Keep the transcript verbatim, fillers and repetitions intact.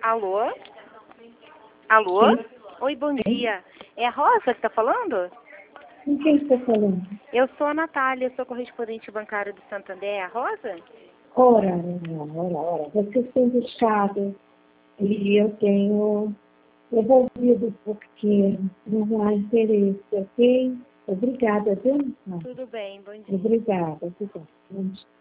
Alô? Alô? Sim. Oi, bom Sim. dia. É a Rosa que está falando? Com quem está falando? Eu sou a Natália, sou correspondente bancária do Santander. É a Rosa? Ora, ora, ora, ora. Vocês têm deixado e eu tenho devolvido porque não há interesse, ok? Obrigada, viu? Tudo bem, bom dia. Obrigada, obrigada.